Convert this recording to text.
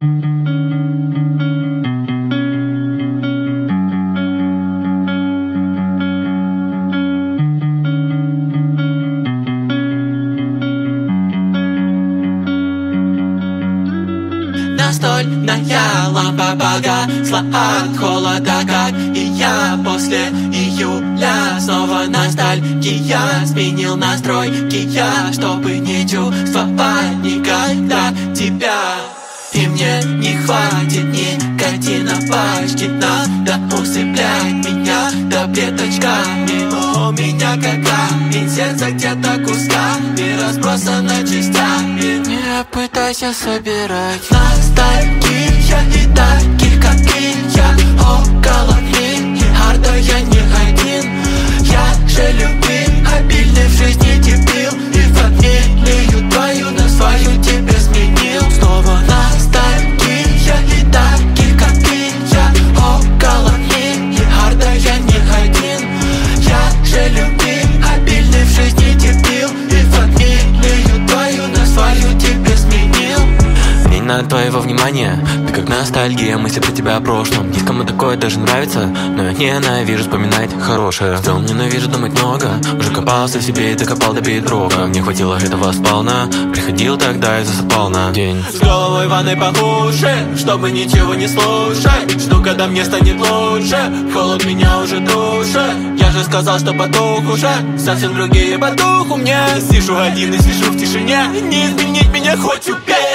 Настольная лампа погасла от холода, как и я после июля. Снова ностальгия, сменил настройки я, чтобы не чувствовать никогда тебя. И мне не хватит никотина пачки, надо усыплять меня таблеточками. У меня как камень, сердце где-то кусками разбросано частями. Не пытайся собирать. Ностальгия и таких, как и я, около линии харда я не один. Я же любим, обильный в жизни дебил, и фамилию твою на свою тебе сменил. Снова ностальгия и таких, как и я, около линии харда я не один. Я же любим, обильный в жизни дебил, и фамилию твою на свою тебе сменил. Мне не надо твоего внимания, ты как ностальгия, мысли про тебя о прошлом. Есть кому такое даже нравится, но я ненавижу вспоминать хорошее. В целом ненавижу думать много, уже копался в себе и докопал до бедрока. Мне хватило этого сполна, приходил тогда и засыпал на день. С головой ванной по уши, чтобы ничего не слушать. Жду, когда мне станет лучше, холод меня уже душит. Я же сказал, что потух уже, совсем другие по духу мне. Сижу один и сижу в тишине, не изменить меня хоть убей.